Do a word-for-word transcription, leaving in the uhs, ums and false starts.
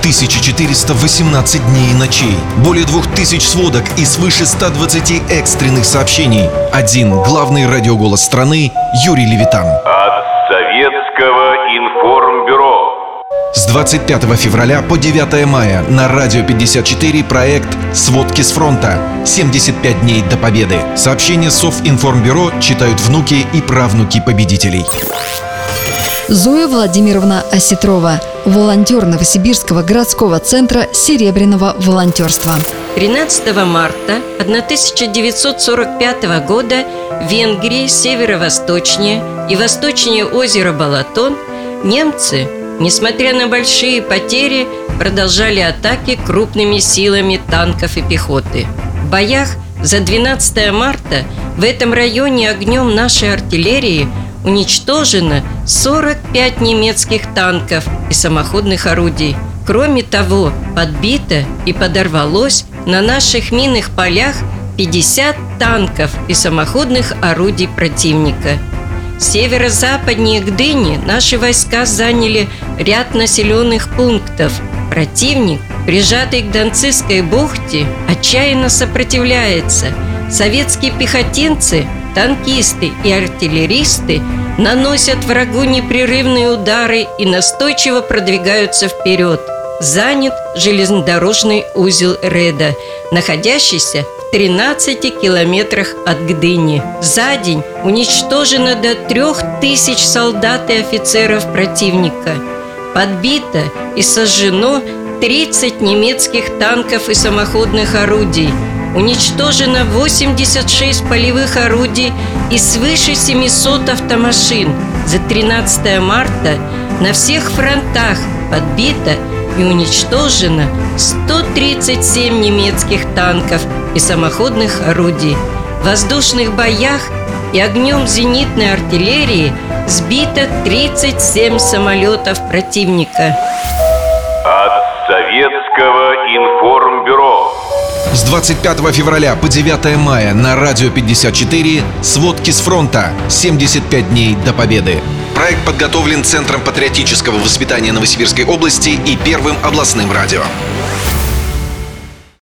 тысяча четыреста восемнадцать дней и ночей, более двух тысяч сводок и свыше ста двадцати экстренных сообщений. Один главный радиоголос страны Юрий Левитан. От Советского информбюро. С двадцать пятого февраля по девятое мая на Радио пятьдесят четыре проект «Сводки с фронта. семьдесят пять дней до победы». Сообщения Совинформбюро читают внуки и правнуки победителей. Зоя Владимировна Осетрова, волонтер Новосибирского городского центра серебряного волонтерства. тринадцатого марта тысяча девятьсот сорок пятого года в Венгрии, северо-восточнее и восточнее озера Балатон, немцы, несмотря на большие потери, продолжали атаки крупными силами танков и пехоты. В боях за двенадцатое марта в этом районе огнем нашей артиллерии уничтожено сорок пять немецких танков и самоходных орудий. Кроме того, подбито и подорвалось на наших минных полях пятьдесят танков и самоходных орудий противника. Северо-западнее Гдыни наши войска заняли ряд населенных пунктов. Противник, прижатый к Донцизской бухте, отчаянно сопротивляется. Советские пехотинцы, танкисты и артиллеристы наносят врагу непрерывные удары и настойчиво продвигаются вперед. Занят железнодорожный узел Реда, находящийся в тринадцати километрах от Гдыни. За день уничтожено до трех тысяч солдат и офицеров противника. Подбито и сожжено тридцать немецких танков и самоходных орудий. Уничтожено восемьдесят шесть полевых орудий и свыше семисот автомашин. За тринадцатое марта на всех фронтах подбито и уничтожено сто тридцать семь немецких танков и самоходных орудий. В воздушных боях и огнем зенитной артиллерии сбито тридцать семь самолетов противника. От Советского информбюро. С двадцать пятого февраля по девятое мая на Радио пятьдесят четыре «Сводки с фронта. семьдесят пять дней до победы». Проект подготовлен Центром патриотического воспитания Новосибирской области и Первым областным радио.